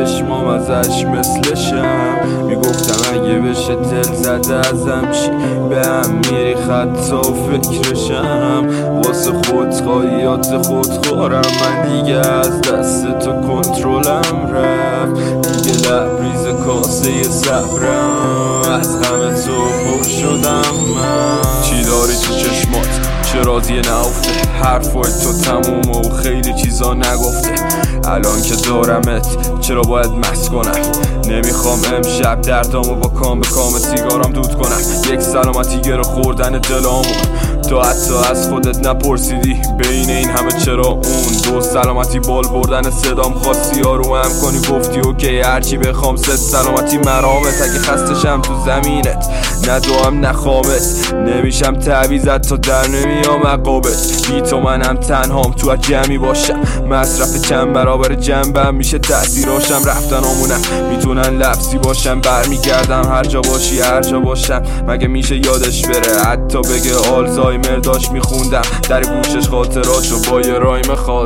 چشمام ازش مثلشم. میگفتم اگه بشه دل زده ازم چی، به هم میری خطا و فکرشم. واسه خودخواهیات خودخورم من دیگه، از دست تو کنترلم رفت دیگه. لبریز کاسه صبرم، از غم تو پر شدم من. چی داری تو چشمات چه راضیه نهفته، حرفای تو تمومه و خیلی چیزا نگفته. الان که دارمت چرا باید مست کنم؟ نمیخوام امشب دردامو با کام به کام سیگارم دود کنم. یک سلامتی گره خوردن دلامو تو حتی از خودت نپرسیدی. بین این همه چرا اون دو سلامتی بال بردن صدام خواستی آروم هم کنی. گفتی اوکی هرچی بخوام ست سلامتی مرامت. اگه خستشم تو زمینت ندوام نخوامت، نمیشم تعویزت تا در نمیام عقابت. بی تو منم تنهام تو از جمعی باشم، مصرف چند برابر جنبم میشه تأثیراشم. رفتن آمونم میتونن لفظی باشم، برمیگردم هر جا باشی هر جا باشم. مگه میشه یادش بره حتی بگه آلزایمر داشت میخوندم در گوشش خاطراتشو با یه رایم خاص.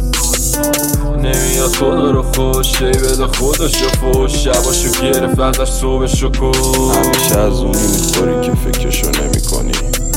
نمیاد خدا رو خوش ای بده خودشو فوش، شباشو گرفت ازش صبحشو کش. همیشه از اونی میخوری که فکرشو نمی کنی،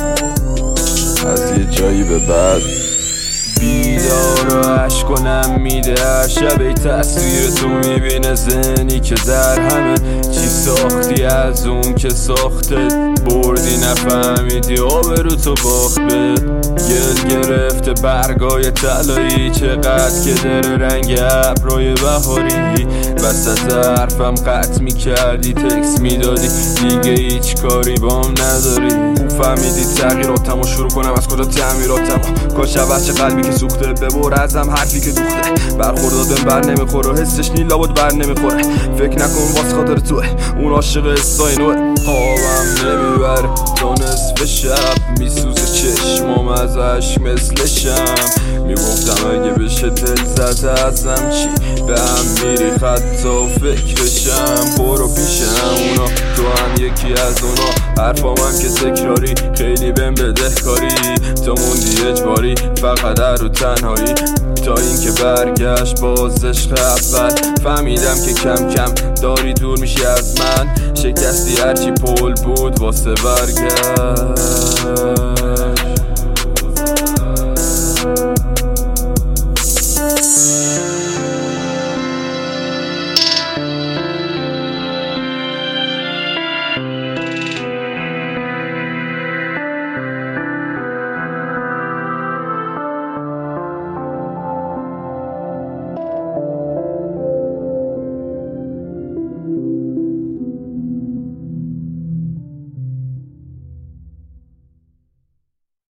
از یه جایی به بعد بیدار و عشق کنم میده هر شب. ای تصویر تو میبینه ذهنی که در همه چی ساختی، از اون که ساخته بردی نفهمیدی آبرو تو باخت به گل گرفته برگای طلایی. چقدر که داره رنگ ابرای بهاری، وسط حرفم قطع میکردی تکس میدادی دیگه هیچ کاری بام نداری. فهمیدی تغییراتم و شروع کنم از کجا تعمیراتم. کاش بچه قلبی که سوخته ببر ازم حرفی که دوخته. برخوردادم بر نمیخوره و حسش نیلا بود بر نمیخوره. فکر نکن واس خاطر توه اون عاشق استاینوه. خوابم نمیبره تا نصف شب میسوزه چشمام ازش مثلشم. میگفتم اگه بشه دل زده ازم چی، به هم میری خطا و فکرشم. برو پیش همونا تو هم یکی از اونا، حرفام هم که تکراری خیلی بهم بدهکاری. تو موندی اجباری فقط در رو تنهایی، تا این که برگشت باز عشق اول. فهمیدم که کم کم داری دور میشی از من، شکستی هرچی پول بود واسه برگشت.